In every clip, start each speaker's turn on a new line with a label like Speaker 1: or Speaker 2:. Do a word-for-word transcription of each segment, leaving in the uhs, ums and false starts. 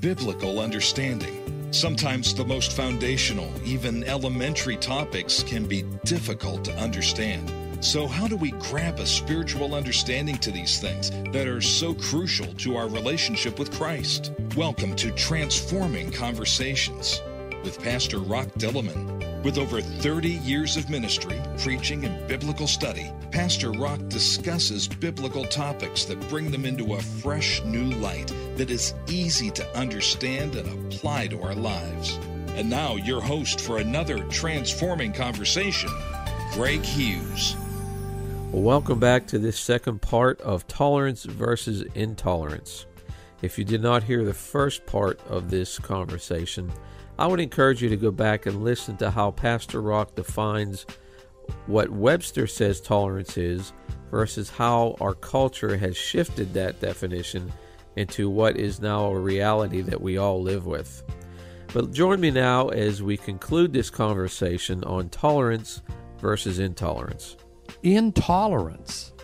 Speaker 1: biblical understanding. Sometimes the most foundational, even elementary topics can be difficult to understand. So how do we grab a spiritual understanding to these things that are so crucial to our relationship with Christ? Welcome to Transforming Conversations with Pastor Rock Dillman. With over thirty years of ministry, preaching, and biblical study, Pastor Rock discusses biblical topics that bring them into a fresh new light that is easy to understand and apply to our lives. And now your host for another Transforming Conversation, Greg Hughes.
Speaker 2: Well, welcome back to this second part of Tolerance versus Intolerance. If you did not hear the first part of this conversation, I would encourage you to go back and listen to how Pastor Rock defines what Webster says tolerance is versus how our culture has shifted that definition into what is now a reality that we all live with. But join me now as we conclude this conversation on tolerance versus intolerance.
Speaker 3: Intolerance,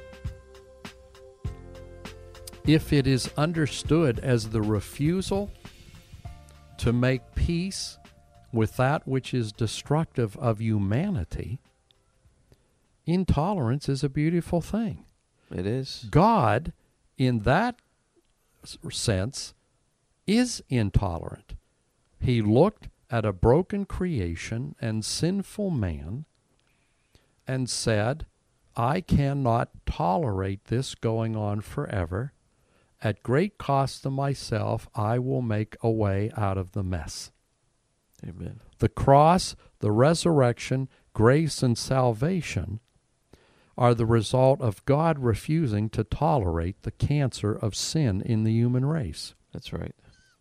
Speaker 3: if it is understood as the refusal to make peace with that which is destructive of humanity, intolerance is a beautiful thing.
Speaker 2: It is.
Speaker 3: God, in that sense, is intolerant. He looked at a broken creation and sinful man and said, I cannot tolerate this going on forever. At great cost to myself, I will make a way out of the mess.
Speaker 2: Amen.
Speaker 3: The cross, the resurrection, grace, and salvation are the result of God refusing to tolerate the cancer of sin in the human race.
Speaker 2: That's right.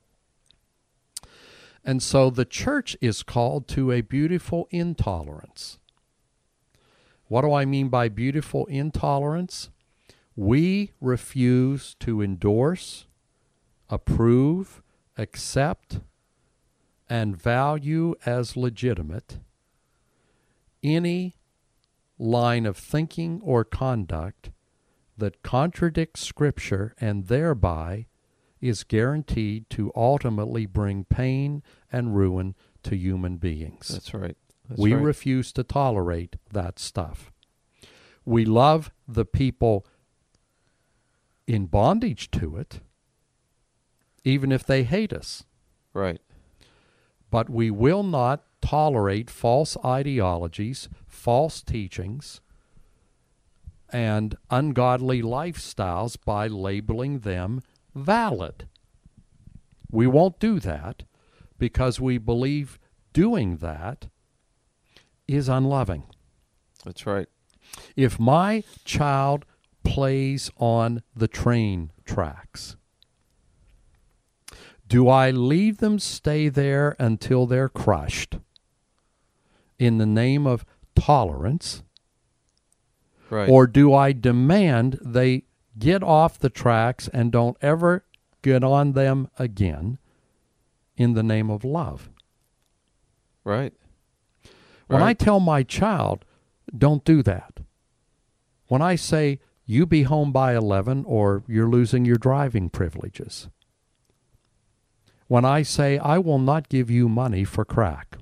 Speaker 3: And so the church is called to a beautiful intolerance. What do I mean by beautiful intolerance? We refuse to endorse, approve, accept, and value as legitimate any line of thinking or conduct that contradicts Scripture and thereby is guaranteed to ultimately bring pain and ruin to human beings.
Speaker 2: That's right. That's
Speaker 3: we
Speaker 2: right.
Speaker 3: refuse to tolerate that stuff. We love the people in bondage to it, even if they hate us.
Speaker 2: Right.
Speaker 3: But we will not tolerate false ideologies, false teachings, and ungodly lifestyles by labeling them valid. We won't do that because we believe doing that is unloving.
Speaker 2: That's right.
Speaker 3: If my child plays on the train tracks, do I leave them stay there until they're crushed in the name of tolerance?
Speaker 2: Right.
Speaker 3: Or do I demand they get off the tracks and don't ever get on them again in the name of love?
Speaker 2: Right.
Speaker 3: When
Speaker 2: right.
Speaker 3: I tell my child, don't do that, when I say, you be home by eleven or you're losing your driving privileges, when I say, I will not give you money for crack,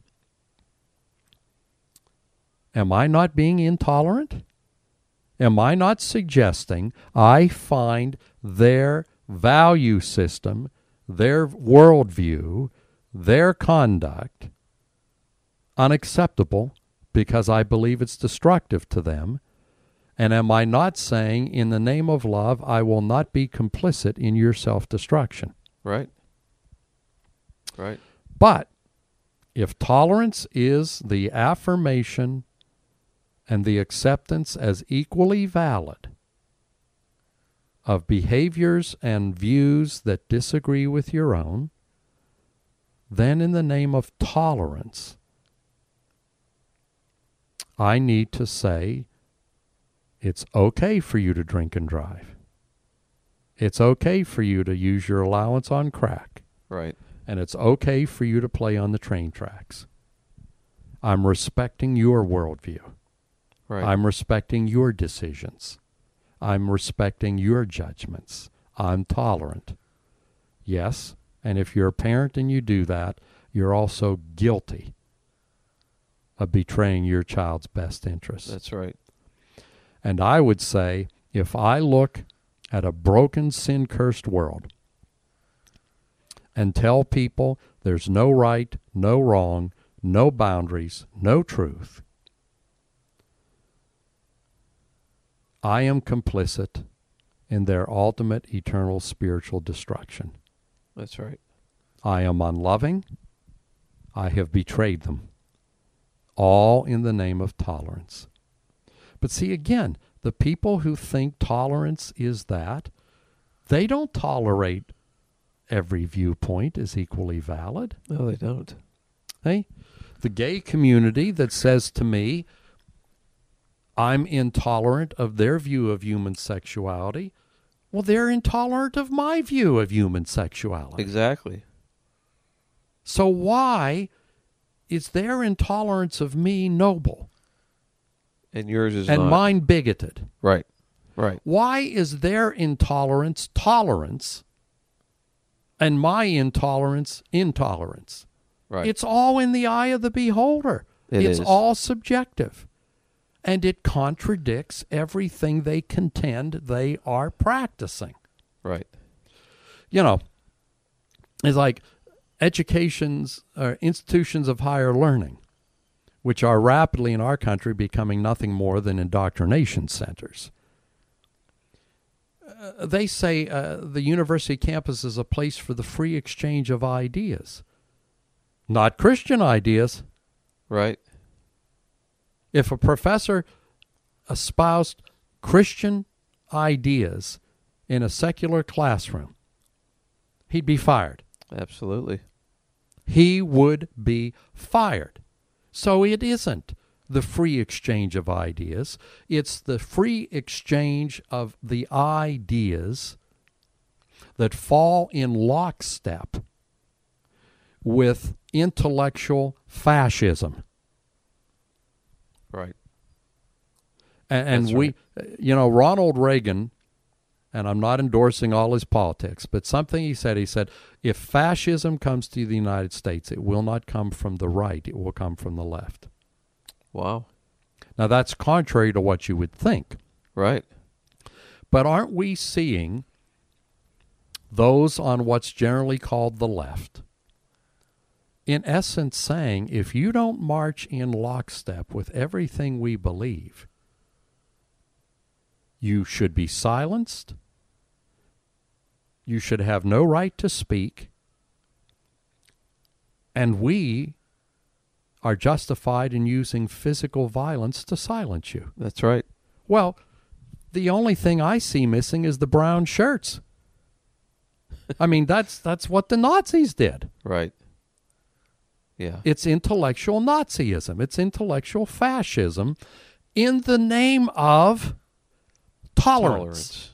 Speaker 3: am I not being intolerant? Am I not suggesting I find their value system, their worldview, their conduct unacceptable because I believe it's destructive to them? And am I not saying, in the name of love, I will not be complicit in your self-destruction?
Speaker 2: Right. Right.
Speaker 3: But if tolerance is the affirmation and the acceptance as equally valid of behaviors and views that disagree with your own, then in the name of tolerance, I need to say, it's okay for you to drink and drive. It's okay for you to use your allowance on crack.
Speaker 2: Right.
Speaker 3: And it's okay for you to play on the train tracks. I'm respecting your worldview.
Speaker 2: Right.
Speaker 3: I'm respecting your decisions. I'm respecting your judgments. I'm tolerant. Yes, And if you're a parent and you do that, you're also guilty of betraying your child's best interests.
Speaker 2: That's right.
Speaker 3: And I would say, if I look at a broken, sin-cursed world and tell people there's no right, no wrong, no boundaries, no truth, I am complicit in their ultimate eternal spiritual destruction.
Speaker 2: That's right.
Speaker 3: I am unloving. I have betrayed them. All in the name of tolerance. But see, again, the people who think tolerance is that, they don't tolerate every viewpoint as equally valid.
Speaker 2: No, they don't.
Speaker 3: Hey, the gay community that says to me, I'm intolerant of their view of human sexuality, well, they're intolerant of my view of human sexuality.
Speaker 2: Exactly.
Speaker 3: So why is their intolerance of me noble?
Speaker 2: And yours is
Speaker 3: and
Speaker 2: not.
Speaker 3: mine bigoted?
Speaker 2: Right. Right.
Speaker 3: Why is their intolerance tolerance and my intolerance intolerance?
Speaker 2: Right.
Speaker 3: It's all in the eye of the beholder.
Speaker 2: It
Speaker 3: it's
Speaker 2: is.
Speaker 3: all subjective. And it contradicts everything they contend they are practicing.
Speaker 2: Right.
Speaker 3: You know, it's like educations or institutions of higher learning, which are rapidly in our country becoming nothing more than indoctrination centers. Uh, they say uh, the university campus is a place for the free exchange of ideas, not Christian ideas.
Speaker 2: Right.
Speaker 3: If a professor espoused Christian ideas in a secular classroom, he'd be fired.
Speaker 2: Absolutely.
Speaker 3: He would be fired. So it isn't the free exchange of ideas. It's the free exchange of the ideas that fall in lockstep with intellectual fascism.
Speaker 2: Right.
Speaker 3: And, and
Speaker 2: That's
Speaker 3: we,
Speaker 2: right.
Speaker 3: you know, Ronald Reagan, and I'm not endorsing all his politics, but something he said, he said, if fascism comes to the United States, it will not come from the right, it will come from the left.
Speaker 2: Wow.
Speaker 3: Now, that's contrary to what you would think.
Speaker 2: Right.
Speaker 3: But aren't we seeing those on what's generally called the left, in essence saying, if you don't march in lockstep with everything we believe, you should be silenced, you should have no right to speak, and we are justified in using physical violence to silence you.
Speaker 2: That's right.
Speaker 3: Well, the only thing I see missing is the brown shirts. I mean, that's that's what the Nazis did.
Speaker 2: Right. Yeah.
Speaker 3: It's intellectual Nazism. It's intellectual fascism in the name of tolerance.
Speaker 2: Tolerance.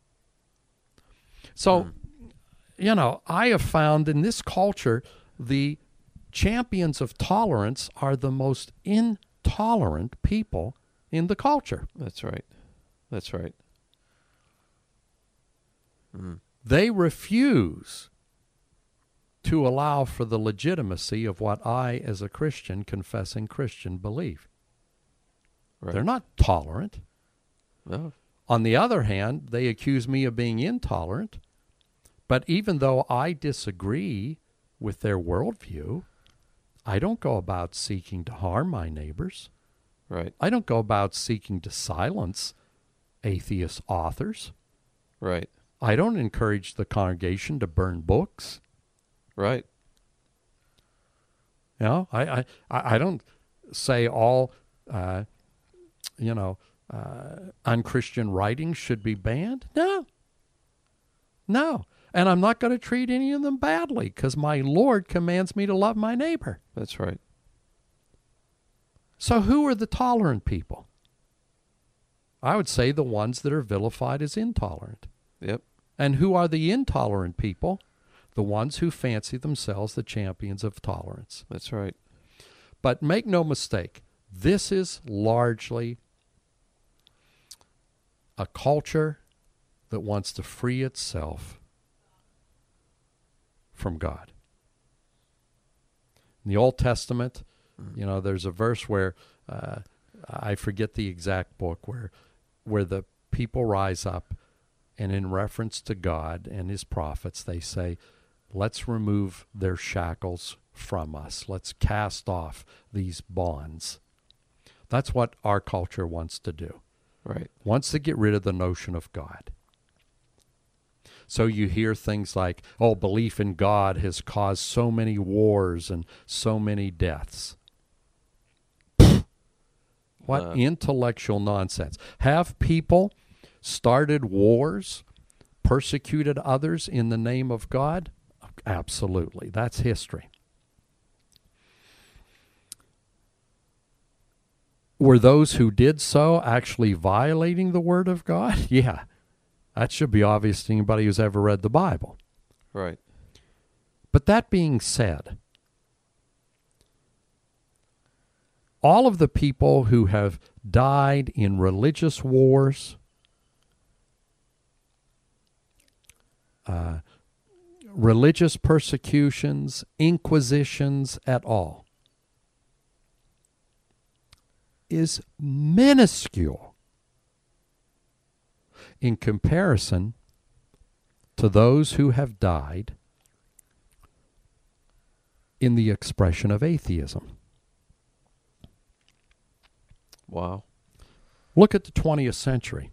Speaker 3: So,
Speaker 2: Mm.
Speaker 3: you know, I have found in this culture, the champions of tolerance are the most intolerant people in the culture.
Speaker 2: That's right. That's right. Mm.
Speaker 3: They refuse to allow for the legitimacy of what I, as a Christian, confessing Christian, believe.
Speaker 2: Right.
Speaker 3: They're not tolerant.
Speaker 2: No.
Speaker 3: On the other hand, they accuse me of being intolerant. But even though I disagree with their worldview, I don't go about seeking to harm my neighbors.
Speaker 2: Right.
Speaker 3: I don't go about seeking to silence atheist authors.
Speaker 2: Right.
Speaker 3: I don't encourage the congregation to burn books.
Speaker 2: Right.
Speaker 3: You know, I, I, I don't say all, uh, you know, uh, unchristian writings should be banned. No. No. And I'm not going to treat any of them badly because my Lord commands me to love my neighbor.
Speaker 2: That's right.
Speaker 3: So who are the tolerant people? I would say the ones that are vilified as intolerant.
Speaker 2: Yep.
Speaker 3: And who are the intolerant people? The ones who fancy themselves the champions of tolerance.
Speaker 2: That's right.
Speaker 3: But make no mistake, this is largely a culture that wants to free itself from God. In the Old Testament, mm-hmm. you know, there's a verse where, uh, I forget the exact book, where where the people rise up and in reference to God and his prophets, they say, let's remove their shackles from us. Let's cast off these bonds. That's what our culture wants to do.
Speaker 2: Right.
Speaker 3: Wants to get rid of the notion of God. So you hear things like, oh, belief in God has caused so many wars and so many deaths. What uh, intellectual nonsense. Have people started wars, persecuted others in the name of God? Absolutely. That's history. Were those who did so actually violating the Word of God? Yeah. That should be obvious to anybody who's ever read the Bible.
Speaker 2: Right.
Speaker 3: But that being said, all of the people who have died in religious wars, uh, religious persecutions, inquisitions at all, is minuscule in comparison to those who have died in the expression of atheism.
Speaker 2: Wow.
Speaker 3: Look at the twentieth century.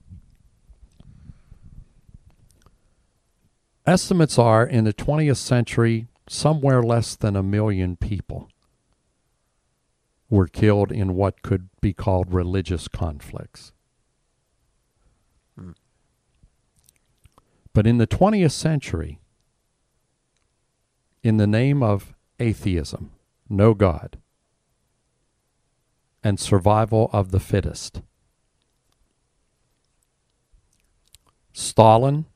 Speaker 3: Estimates are in the twentieth century, somewhere less than a million people were killed in what could be called religious conflicts. Hmm. But in the twentieth century, in the name of atheism, no God, and survival of the fittest, Stalin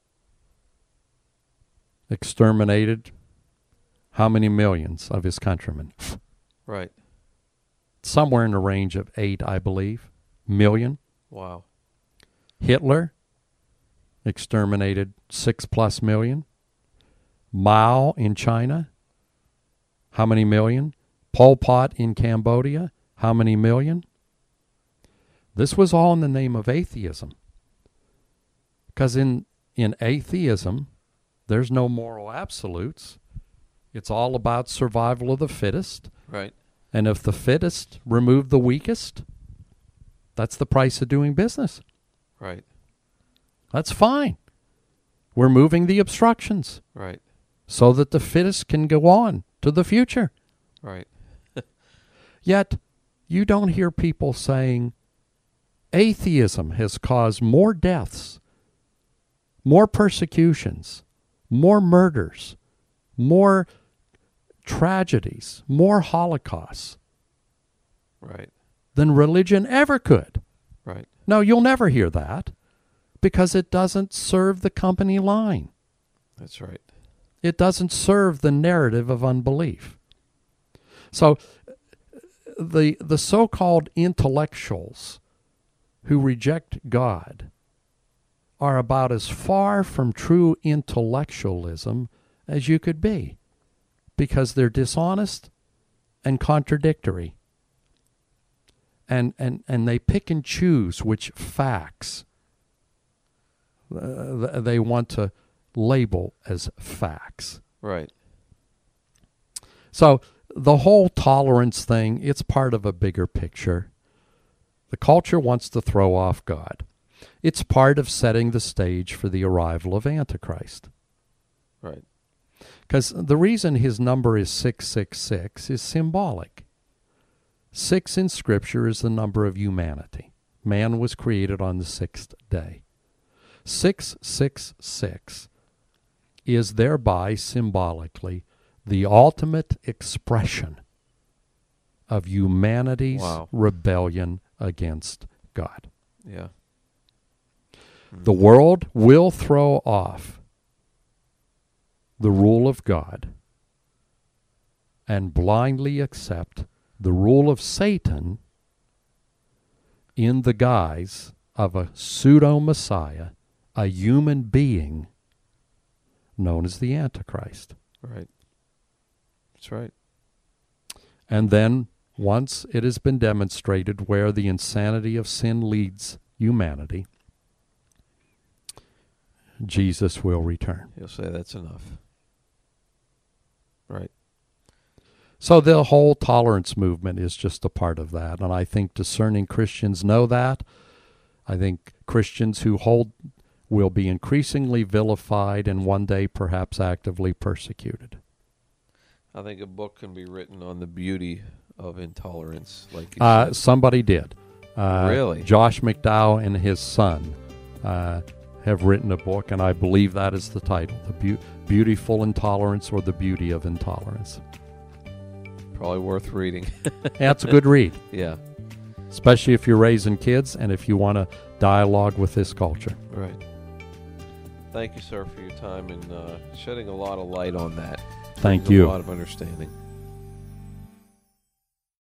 Speaker 3: exterminated how many millions of his countrymen?
Speaker 2: Right.
Speaker 3: Somewhere in the range of eight, I believe, million.
Speaker 2: Wow.
Speaker 3: Hitler exterminated six plus million. Mao in China, how many million? Pol Pot in Cambodia, how many million? This was all in the name of atheism. Because in, in atheism, there's no moral absolutes. It's all about survival of the fittest.
Speaker 2: Right.
Speaker 3: And if the fittest remove the weakest, that's the price of doing business.
Speaker 2: Right.
Speaker 3: That's fine. We're moving the obstructions.
Speaker 2: Right.
Speaker 3: So that the fittest can go on to the future.
Speaker 2: Right.
Speaker 3: Yet, you don't hear people saying atheism has caused more deaths, more persecutions, more murders, more tragedies, more holocausts
Speaker 2: right.
Speaker 3: than religion ever could.
Speaker 2: Right.
Speaker 3: No, you'll never hear that because it doesn't serve the company line.
Speaker 2: That's right.
Speaker 3: It doesn't serve the narrative of unbelief. So the the so-called intellectuals who reject God are about as far from true intellectualism as you could be, because they're dishonest and contradictory. And and, and they pick and choose which facts uh, they want to label as facts.
Speaker 2: Right.
Speaker 3: So the whole tolerance thing, it's part of a bigger picture. The culture wants to throw off God. It's part of setting the stage for the arrival of Antichrist.
Speaker 2: Right.
Speaker 3: Because the reason his number is six six six is symbolic. Six in Scripture is the number of humanity. Man was created on the sixth day. six six six is thereby symbolically the ultimate expression of humanity's
Speaker 2: wow.
Speaker 3: rebellion against God.
Speaker 2: Yeah. Mm-hmm.
Speaker 3: The world will throw off the rule of God and blindly accept the rule of Satan in the guise of a pseudo-Messiah, a human being known as the Antichrist.
Speaker 2: Right. That's right.
Speaker 3: And then, once it has been demonstrated where the insanity of sin leads humanity, Jesus will return.
Speaker 2: He'll say that's enough. Right.
Speaker 3: So the whole tolerance movement is just a part of that, and I think discerning Christians know that. I think Christians who hold will be increasingly vilified and one day perhaps actively persecuted.
Speaker 2: I think a book can be written on the beauty of intolerance, like you
Speaker 3: Uh,
Speaker 2: said.
Speaker 3: somebody did. Uh,
Speaker 2: Really?
Speaker 3: Josh McDowell and his son uh, have written a book, and I believe that is the title, The Beau- Beautiful Intolerance or The Beauty of Intolerance.
Speaker 2: Probably worth reading.
Speaker 3: That's a good read,
Speaker 2: Yeah.
Speaker 3: especially if you're raising kids and if you want to dialogue with this culture.
Speaker 2: Right. Thank you, sir, for your time and uh, shedding a lot of light on that.
Speaker 3: Thank
Speaker 2: There's
Speaker 3: you.
Speaker 2: A lot of understanding.